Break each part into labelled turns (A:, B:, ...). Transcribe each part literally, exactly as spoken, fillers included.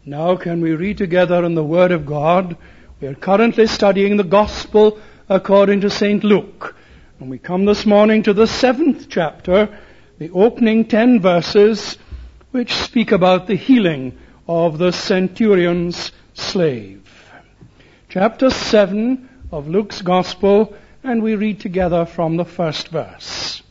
A: Now can we read together in the Word of God? We are currently studying the Gospel according to Saint Luke. And we come this morning to the seventh chapter, the opening ten verses, which speak about the healing of the centurion's slave. Chapter seven of Luke's Gospel, and we read together from the first verse.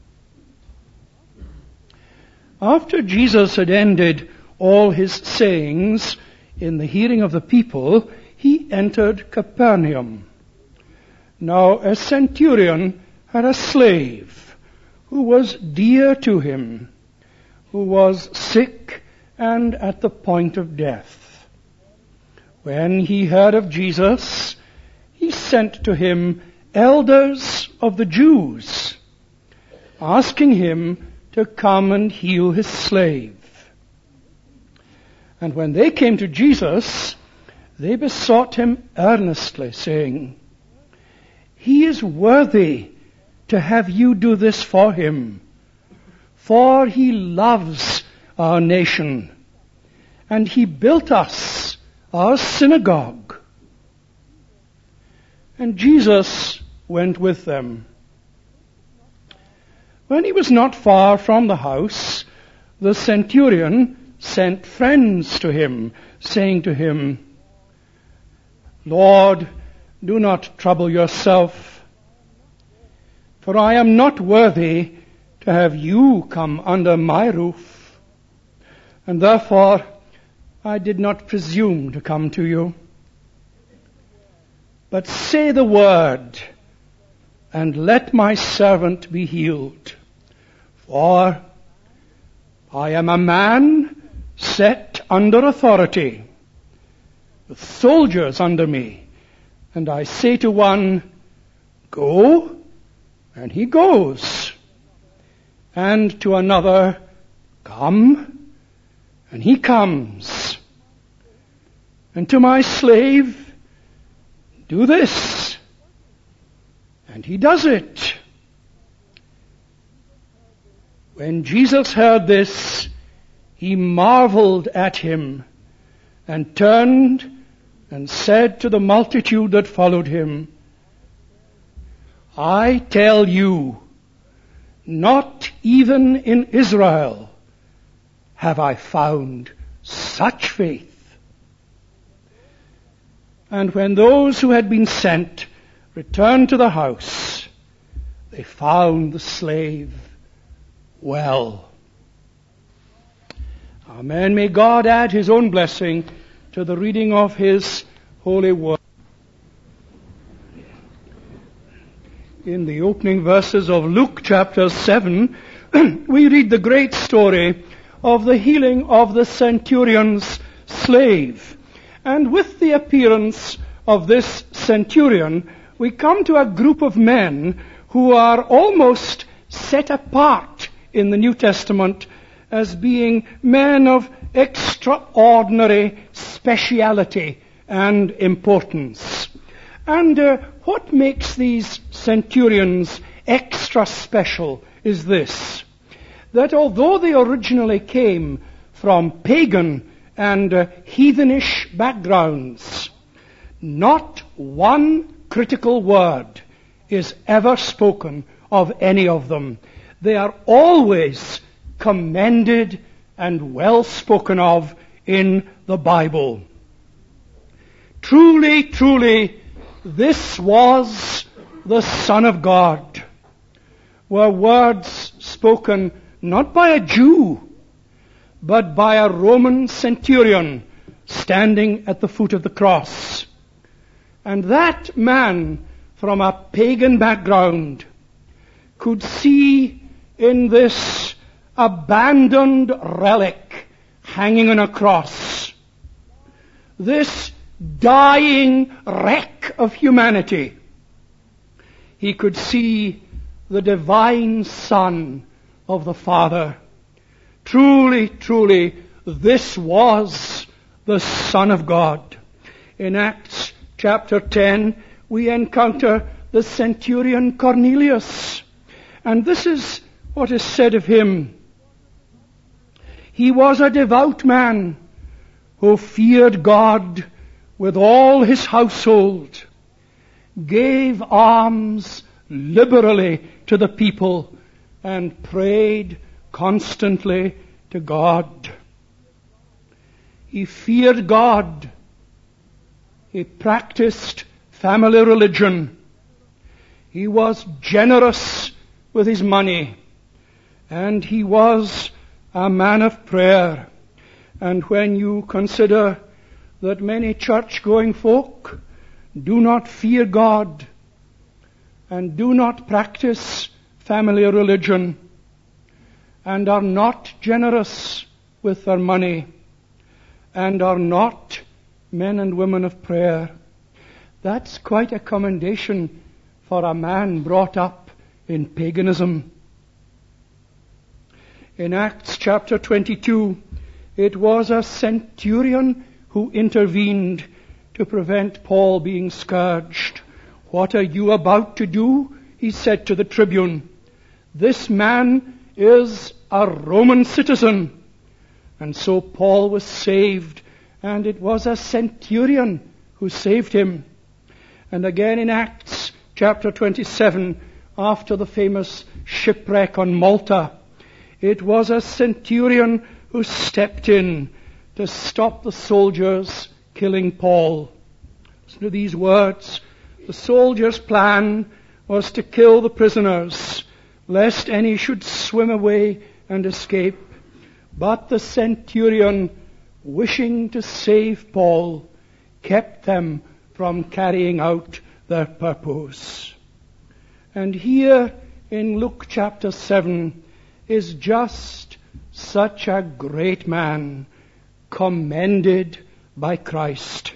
A: After Jesus had ended all his sayings in the hearing of the people, he entered Capernaum. Now a centurion had a slave who was dear to him, who was sick and at the point of death. When he heard of Jesus, he sent to him elders of the Jews, asking him to come and heal his slave. And when they came to Jesus, they besought him earnestly, saying, "He is worthy to have you do this for him, for he loves our nation, and he built us our synagogue." And Jesus went with them. When he was not far from the house, the centurion sent friends to him, saying to him, "Lord, do not trouble yourself, for I am not worthy to have you come under my roof, and therefore I did not presume to come to you. But say the word, and let my servant be healed. For I am a man set under authority, with soldiers under me, and I say to one, 'Go,' and he goes, and to another, 'Come,' and he comes, and to my slave, 'Do this,' and he does it." When Jesus heard this, he marveled at him, and turned and said to the multitude that followed him, "I tell you, not even in Israel have I found such faith." And when those who had been sent returned to the house, they found the slave well. Amen. May God add his own blessing to the reading of his holy word. In the opening verses of Luke chapter seven, we read the great story of the healing of the centurion's slave. And with the appearance of this centurion, we come to a group of men who are almost set apart in the New Testament as being men of extraordinary speciality and importance. And uh, what makes these centurions extra special is this, that although they originally came from pagan and uh, heathenish backgrounds, not one critical word is ever spoken of any of them. They are always commended and well spoken of in the Bible. Truly, truly, this was the Son of God, were words spoken not by a Jew, but by a Roman centurion standing at the foot of the cross. And that man from a pagan background could see in this abandoned relic hanging on a cross, this dying wreck of humanity, he could see the divine Son of the Father. Truly, truly, this was the Son of God. In Acts chapter ten, we encounter the centurion Cornelius. And this is what is said of him. He was a devout man who feared God with all his household, gave alms liberally to the people, and prayed constantly to God. He feared God. He practiced family religion. He was generous with his money. And he was a man of prayer. And when you consider that many church-going folk do not fear God and do not practice family religion and are not generous with their money and are not men and women of prayer, that's quite a commendation for a man brought up in paganism. In Acts chapter twenty-two, it was a centurion who intervened to prevent Paul being scourged. "What are you about to do?" he said to the tribune. "This man is a Roman citizen." And so Paul was saved, and it was a centurion who saved him. And again in Acts chapter twenty-seven, after the famous shipwreck on Malta, it was a centurion who stepped in to stop the soldiers killing Paul. Listen to these words. The soldiers' plan was to kill the prisoners, lest any should swim away and escape. But the centurion, wishing to save Paul, kept them from carrying out their purpose. And here in Luke chapter seven is just such a great man, commended by Christ.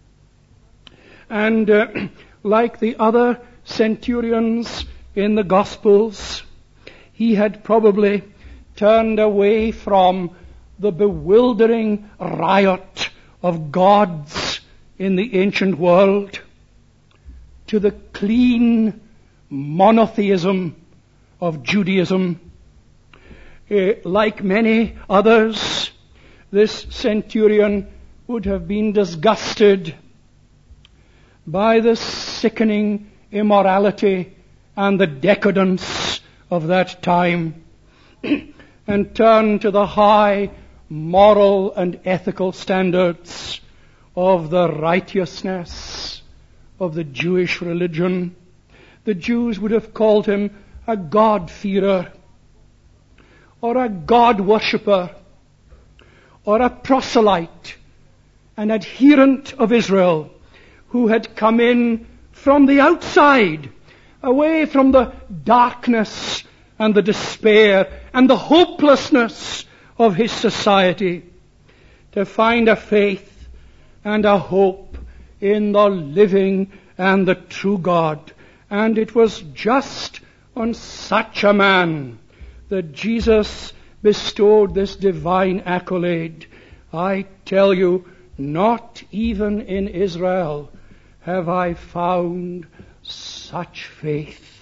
A: And uh, like the other centurions in the Gospels, he had probably turned away from the bewildering riot of gods in the ancient world to the clean monotheism of Judaism. Uh, like many others, this centurion would have been disgusted by the sickening immorality and the decadence of that time and turned to the high moral and ethical standards of the righteousness of the Jewish religion. The Jews would have called him a God-fearer, or a God-worshipper, or a proselyte, an adherent of Israel, who had come in from the outside, away from the darkness and the despair and the hopelessness of his society, to find a faith and a hope in the living and the true God. And it was just on such a man that Jesus bestowed this divine accolade. I tell you, not even in Israel have I found such faith.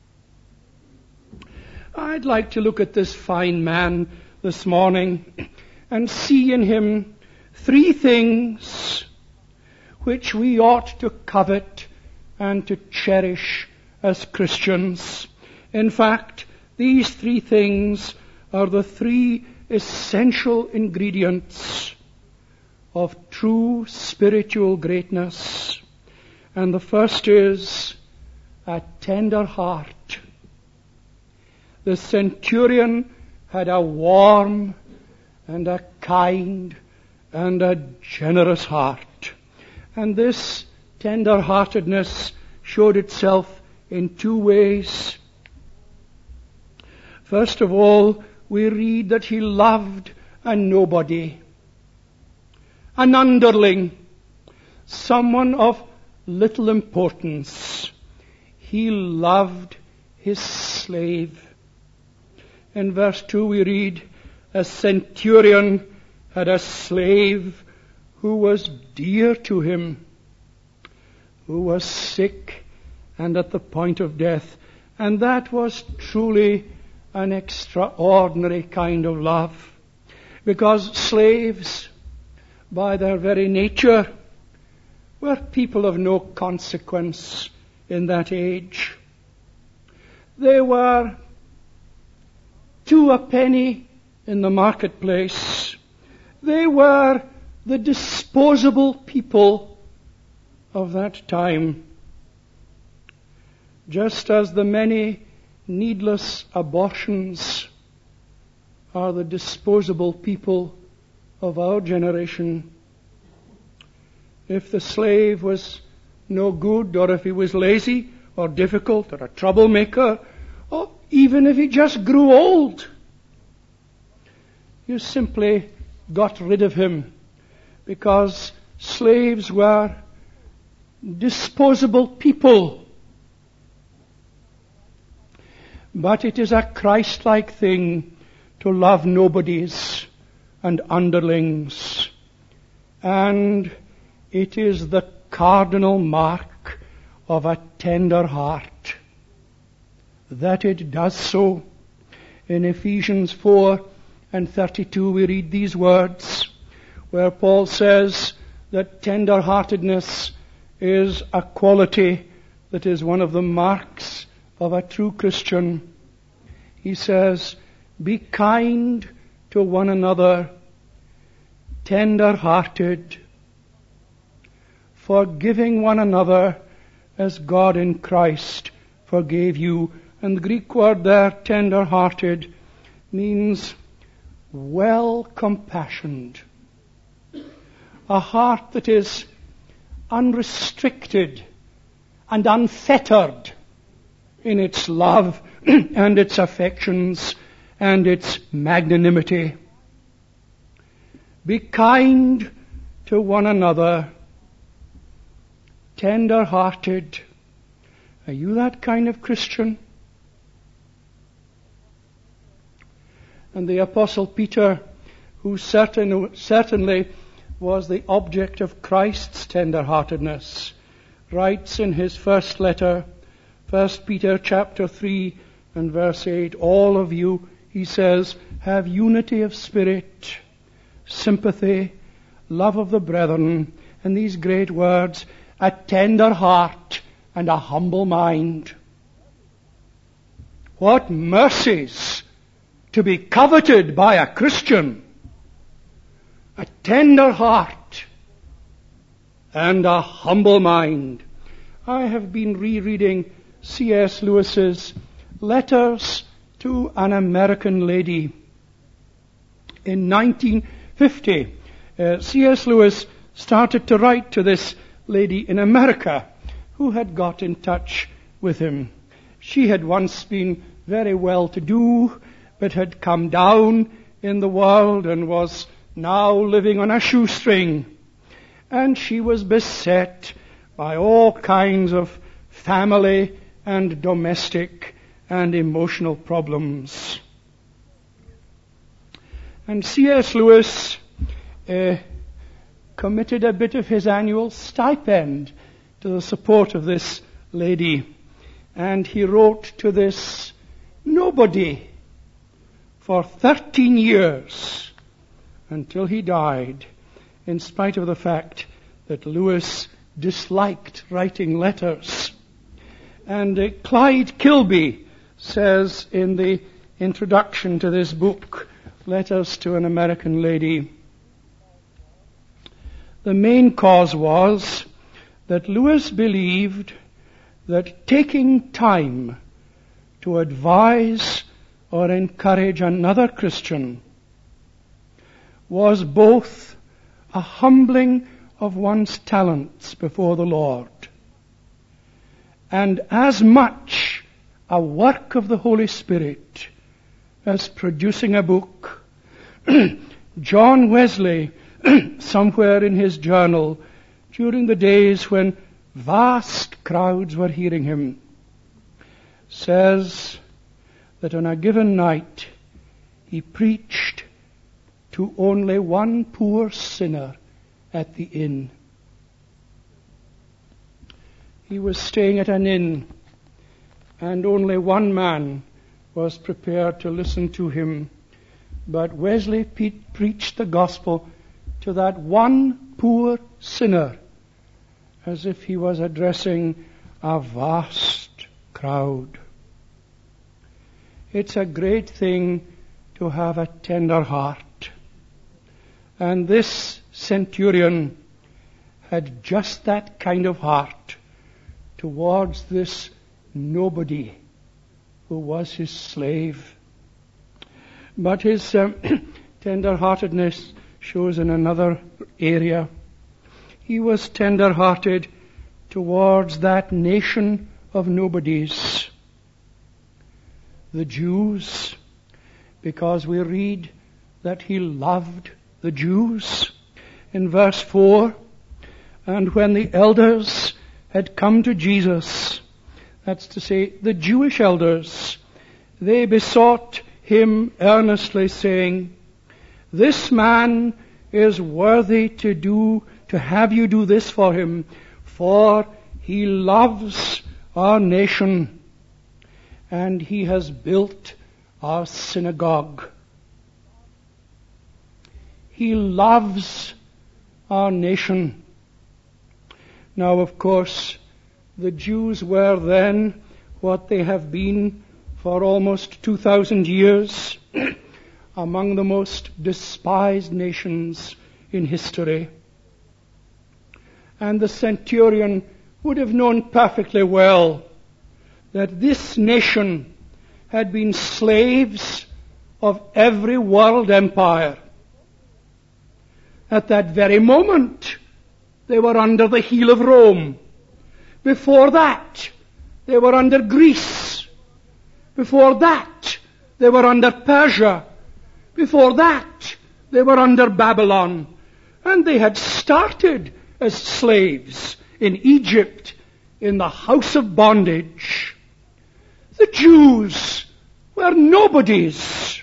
A: I'd like to look at this fine man this morning and see in him three things which we ought to covet and to cherish as Christians. In fact, these three things are the three essential ingredients of true spiritual greatness. And the first is a tender heart. The centurion had a warm and a kind and a generous heart. And this tender-heartedness showed itself in two ways. First of all, we read that he loved a nobody, an underling, someone of little importance. He loved his slave. In verse two we read, a centurion had a slave who was dear to him, who was sick and at the point of death. And that was truly an extraordinary kind of love. Because slaves, by their very nature, were people of no consequence in that age. They were two a penny in the marketplace. They were the disposable people of that time. Just as the many needless abortions are the disposable people of our generation. If the slave was no good, or if he was lazy, or difficult, or a troublemaker, or even if he just grew old, you simply got rid of him, because slaves were disposable people. But it is a Christ-like thing to love nobodies and underlings. And it is the cardinal mark of a tender heart that it does so. In Ephesians four and thirty-two we read these words, where Paul says that tender-heartedness is a quality that is one of the marks of a true Christian. He says, be kind to one another, tender-hearted, forgiving one another as God in Christ forgave you. And the Greek word there, tender-hearted, means well-compassioned. A heart that is unrestricted and unfettered in its love and its affections and its magnanimity. Be kind to one another, tender-hearted. Are you that kind of Christian? And the Apostle Peter, who certain, certainly was the object of Christ's tender-heartedness, writes in his first letter, First Peter chapter three and verse eight, all of you, he says, have unity of spirit, sympathy, love of the brethren, and these great words, a tender heart and a humble mind. What mercies to be coveted by a Christian! A tender heart and a humble mind. I have been rereading C S Lewis's Letters to an American Lady. In nineteen fifty, uh, C S Lewis started to write to this lady in America who had got in touch with him. She had once been very well-to-do, but had come down in the world and was now living on a shoestring. And she was beset by all kinds of family and domestic and emotional problems. And C S Lewis uh, committed a bit of his annual stipend to the support of this lady. And he wrote to this nobody for thirteen years until he died, in spite of the fact that Lewis disliked writing letters. And uh, Clyde Kilby says in the introduction to this book, Letters to an American Lady, the main cause was that Lewis believed that taking time to advise or encourage another Christian was both a humbling of one's talents before the Lord and as much a work of the Holy Spirit as producing a book. John Wesley, somewhere in his journal, during the days when vast crowds were hearing him, says that on a given night he preached to only one poor sinner at the inn. He was staying at an inn, and only one man was prepared to listen to him. But Wesley pe- preached the gospel to that one poor sinner, as if he was addressing a vast crowd. It's a great thing to have a tender heart. And this centurion had just that kind of heart towards this nobody who was his slave. But his um, tender-heartedness shows in another area. He was tender-hearted towards that nation of nobodies, the Jews, because we read that he loved the Jews. In verse four, and when the elders had come to Jesus, that's to say, the Jewish elders, they besought him earnestly, saying, this man is worthy to do, to have you do this for him, for he loves our nation, and he has built our synagogue. He loves our nation. Now, of course, the Jews were then what they have been for almost two thousand years, among the most despised nations in history. And the centurion would have known perfectly well that this nation had been slaves of every world empire. At that very moment, they were under the heel of Rome. Before that, they were under Greece. Before that, they were under Persia. Before that, they were under Babylon. And they had started as slaves in Egypt, in the house of bondage. The Jews were nobodies.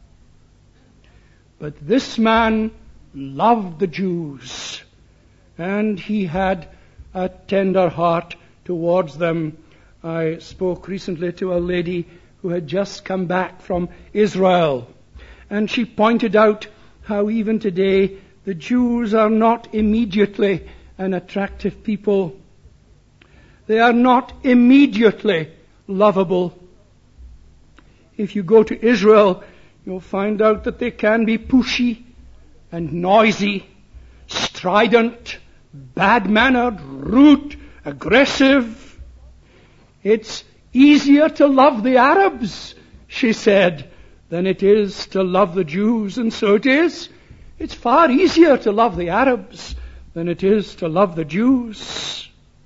A: But this man loved the Jews, and he had a tender heart towards them. I spoke recently to a lady who had just come back from Israel, and she pointed out how even today the Jews are not immediately an attractive people. They are not immediately lovable. If you go to Israel, you'll find out that they can be pushy and noisy, strident, bad-mannered, rude, aggressive. It's easier to love the Arabs, she said, than it is to love the Jews. And so it is. It's far easier to love the Arabs than it is to love the Jews.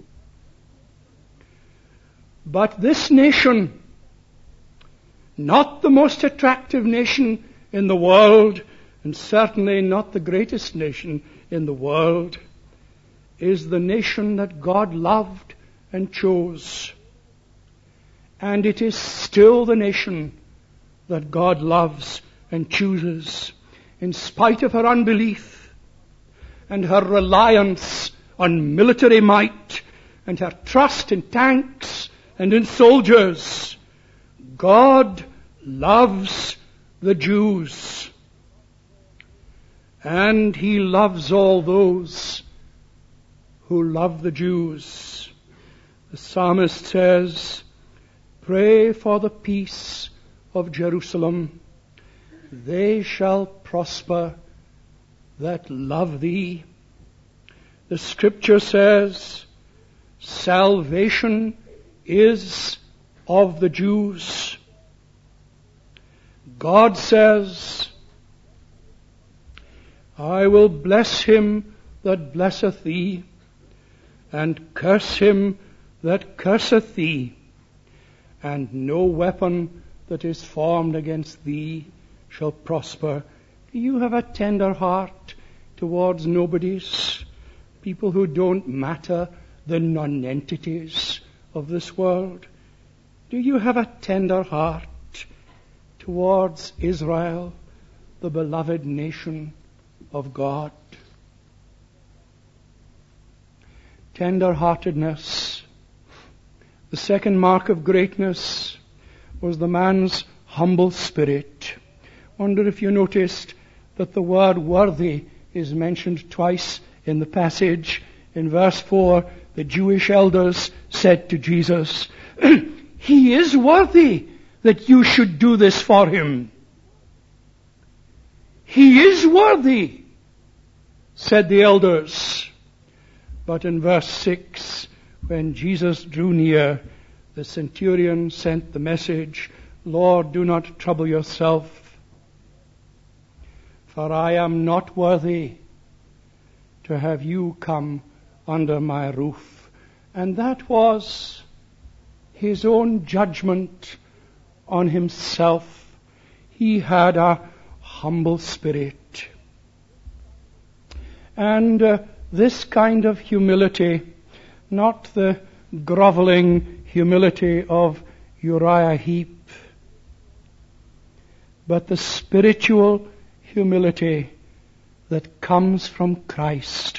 A: But this nation, not the most attractive nation in the world, and certainly not the greatest nation in the world, is the nation that God loved and chose. And it is still the nation that God loves and chooses, in spite of her unbelief and her reliance on military might and her trust in tanks and in soldiers. God loves the Jews. And he loves all those who love the Jews. The psalmist says, pray for the peace of Jerusalem. They shall prosper that love thee. The scripture says, salvation is of the Jews. God says, I will bless him that blesseth thee, and curse him that curseth thee, and no weapon that is formed against thee shall prosper. Do you have a tender heart towards nobodies, people who don't matter, the nonentities of this world? Do you have a tender heart towards Israel, the beloved nation of God? Tender-heartedness. The second mark of greatness was the man's humble spirit. Wonder if you noticed that the word worthy is mentioned twice in the passage. In verse four, the Jewish elders said to Jesus, "He is worthy that you should do this for him." "He is worthy," said the elders. But in verse six, when Jesus drew near, the centurion sent the message, "Lord, do not trouble yourself, for I am not worthy to have you come under my roof." And that was his own judgment on himself. He had a humble spirit. And uh, this kind of humility, not the groveling humility of Uriah Heep, but the spiritual humility that comes from Christ,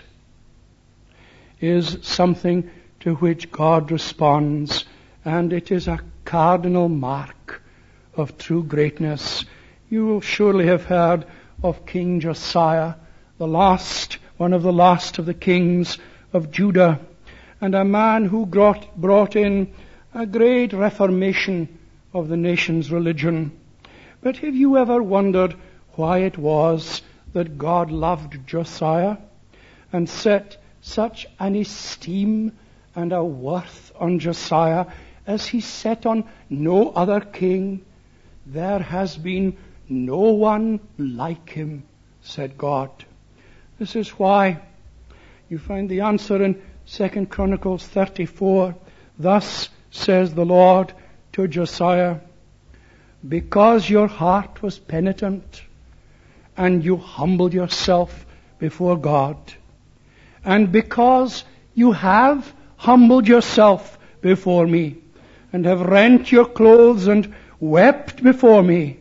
A: is something to which God responds, and it is a cardinal mark of true greatness. You will surely have heard of King Josiah, the last, one of the last of the kings of Judah, and a man who brought, brought in a great reformation of the nation's religion. But have you ever wondered why it was that God loved Josiah and set such an esteem and a worth on Josiah as he set on no other king? "There has been no one like him," said God. This is why you find the answer in Second Chronicles thirty-four. "Thus says the Lord to Josiah, because your heart was penitent, and you humbled yourself before God, and because you have humbled yourself before me, and have rent your clothes and wept before me,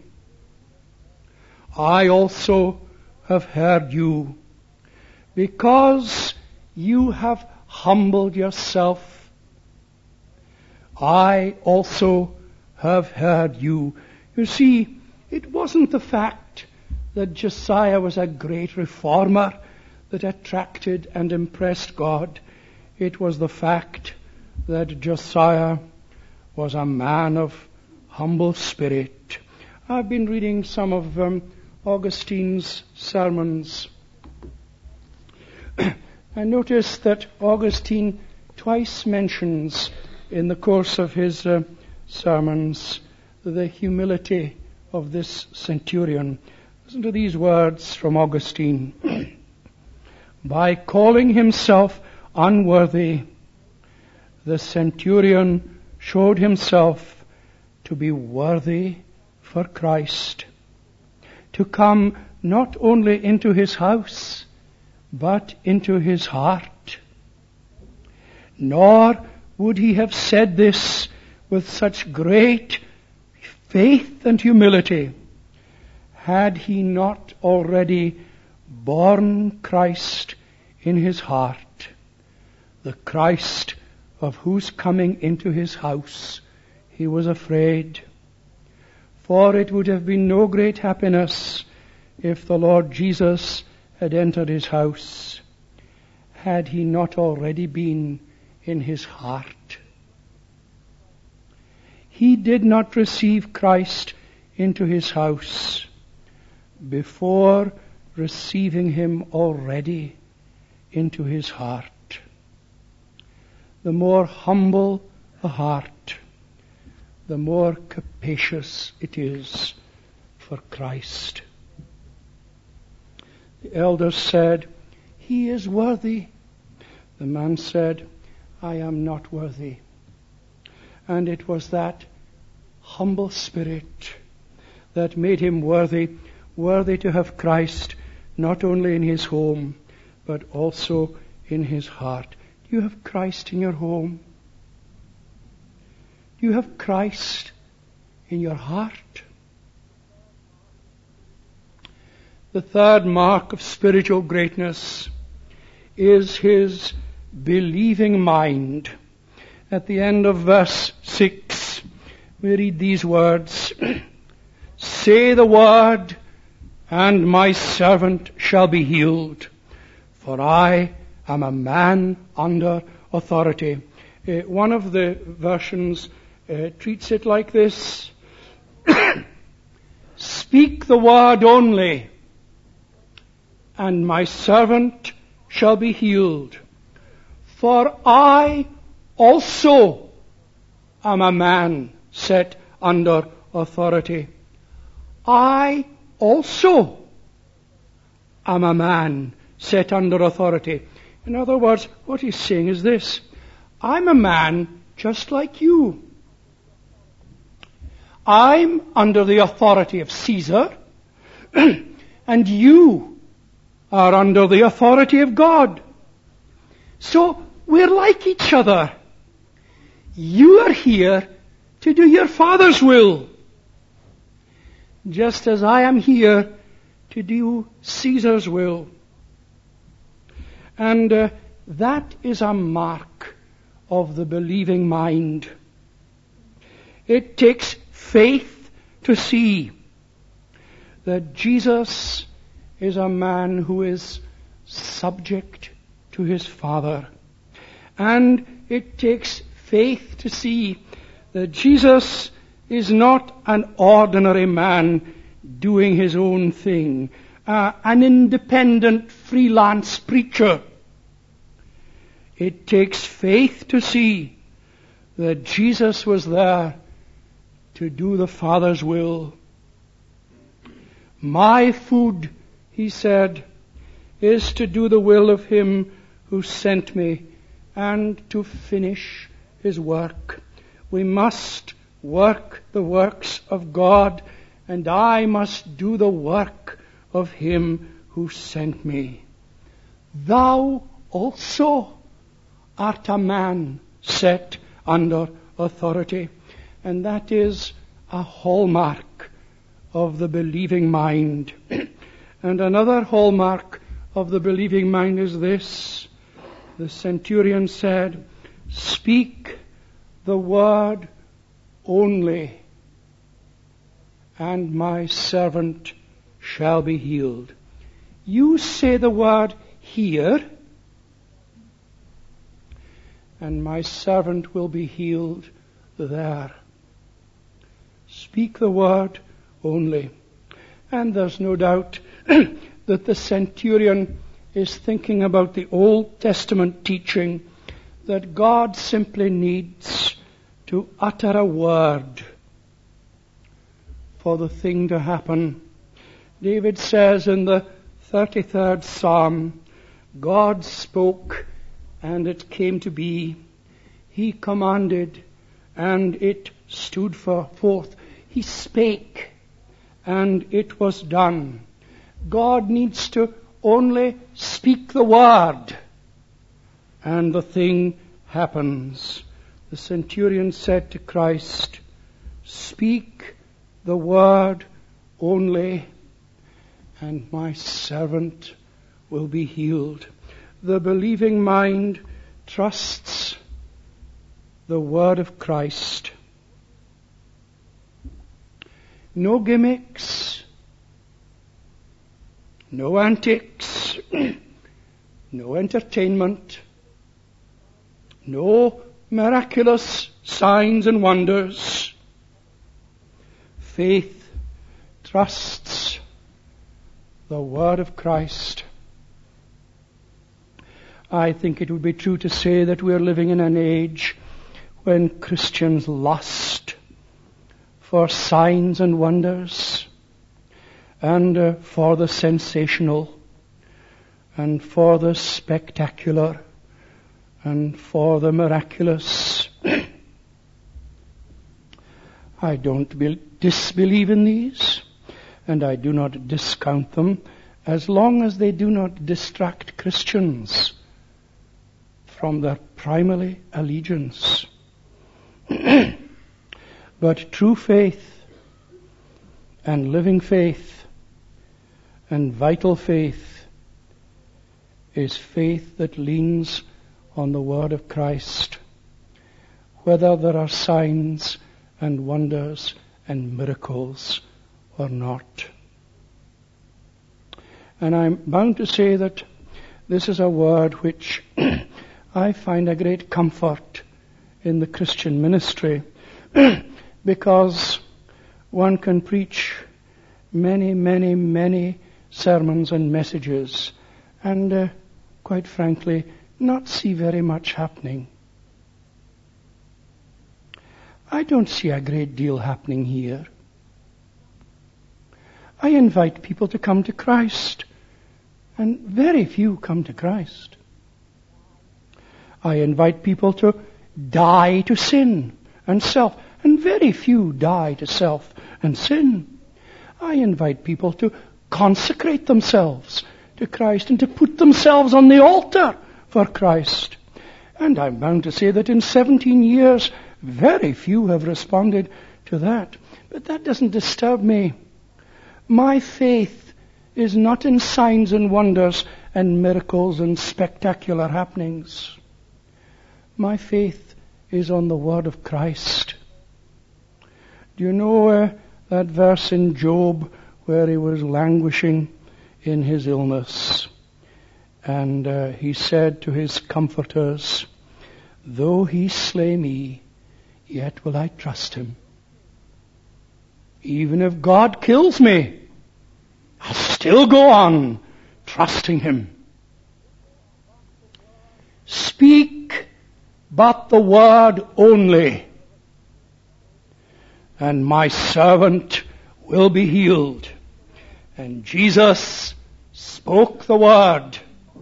A: I also have heard you. Because you have humbled yourself, I also have heard you." You see, it wasn't the fact that Josiah was a great reformer that attracted and impressed God. It was the fact that Josiah was a man of humble spirit. I've been reading some of um, Augustine's sermons. I noticed that Augustine twice mentions in the course of his uh, sermons the humility of this centurion. Listen to these words from Augustine. "By calling himself unworthy, the centurion showed himself to be worthy for Christ, to come not only into his house, but into his heart. Nor would he have said this with such great faith and humility had he not already borne Christ in his heart, the Christ of whose coming into his house he was afraid. For it would have been no great happiness if the Lord Jesus had entered his house, had he not already been in his heart. He did not receive Christ into his house before receiving him already into his heart. The more humble the heart, the more capacious it is for Christ. The elders said, "He is worthy." The man said, "I am not worthy." And it was that humble spirit that made him worthy, worthy to have Christ not only in his home, but also in his heart. Do you have Christ in your home? Do you have Christ in your heart? The third mark of spiritual greatness is his believing mind. At the end of verse six, we read these words, "Say the word, and my servant shall be healed. For I am a man under authority. Uh, one of the versions uh, treats it like this. Speak the word only, and my servant shall be healed. For I also am a man set under authority. I also am a man set under authority. In other words, what he's saying is this: I'm a man just like you. I'm under the authority of Caesar, and you are under the authority of God. So we're like each other. You are here to do your Father's will, just as I am here to do Caesar's will. And uh, that is a mark of the believing mind. It takes faith to see that Jesus is a man who is subject to his Father. And it takes faith to see that Jesus is not an ordinary man doing his own thing, uh, an independent freelance preacher. It takes faith to see that Jesus was there to do the Father's will. My food, he said, is to do the will of him who sent me and to finish his work. We must work the works of God, and I must do the work of him who sent me. Thou also art a man set under authority. And that is a hallmark of the believing mind. And another hallmark of the believing mind is this. The centurion said, speak the word only, and my servant shall be healed. You say the word here, and my servant will be healed there. Speak the word only. And there's no doubt that the centurion is thinking about the Old Testament teaching that God simply needs to utter a word for the thing to happen. David says in the thirty-third Psalm, God spoke and it came to be. He commanded and it stood forth. He spake and it was done. God needs to only speak the word and the thing happens. The centurion said to Christ, speak the word only, and my servant will be healed. The believing mind trusts the word of Christ. No gimmicks, no antics, no entertainment, no miraculous signs and wonders. Faith trusts the word of Christ. I think it would be true to say that we are living in an age when Christians lust for signs and wonders, and uh, for the sensational, and for the spectacular, and for the miraculous. I don't be- disbelieve in these, and I do not discount them, as long as they do not distract Christians from their primary allegiance. But true faith and living faith and vital faith is faith that leans on the word of Christ, whether there are signs and wonders and miracles or not. And I'm bound to say that this is a word which I find a great comfort in the Christian ministry because one can preach many, many, many sermons and messages and, uh, quite frankly, not see very much happening. I don't see a great deal happening here. I invite people to come to Christ, and very few come to Christ. I invite people to die to sin and self, and very few die to self and sin. I invite people to consecrate themselves to Christ and to put themselves on the altar for Christ. And I'm bound to say that in seventeen years, very few have responded to that. But that doesn't disturb me. My faith is not in signs and wonders and miracles and spectacular happenings. My faith is on the word of Christ. Do you know uh, that verse in Job where he was languishing in his illness? And uh, he said to his comforters, "Though he slay me, yet will I trust him. Even if God kills me, I'll still go on trusting him." Speak but the word only, and my servant will be healed. And Jesus spoke the word.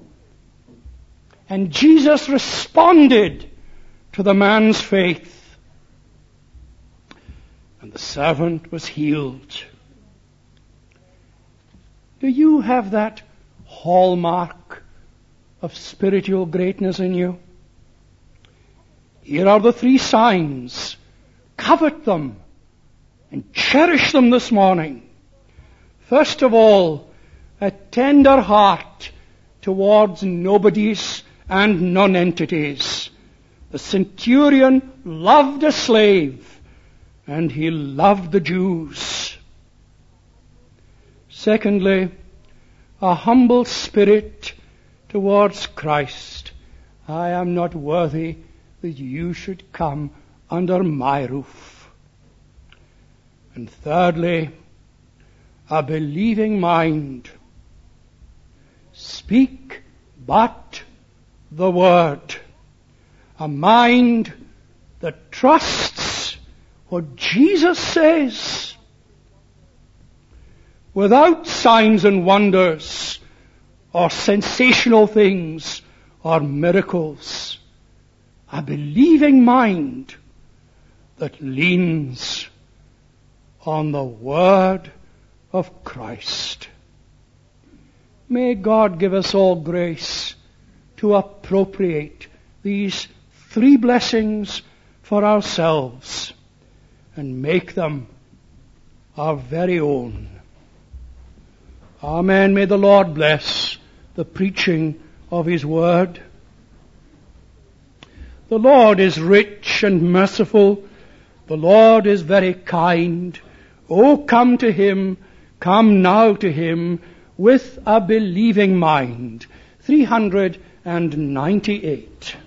A: And Jesus responded to the man's faith. And the servant was healed. Do you have that hallmark of spiritual greatness in you? Here are the three signs. Covet them and cherish them this morning. First of all, a tender heart towards nobodies and non-entities. The centurion loved a slave, and he loved the Jews. Secondly, a humble spirit towards Christ. I am not worthy that you should come under my roof. And thirdly, a believing mind. Speak but the word. A mind that trusts what Jesus says, without signs and wonders or sensational things or miracles. A believing mind that leans on the word of Christ. May God give us all grace to appropriate these three blessings for ourselves and make them our very own. Amen. May the Lord bless the preaching of His word. The Lord is rich and merciful. The Lord is very kind. Oh, come to Him, come now to Him with a believing mind. three hundred ninety-eight.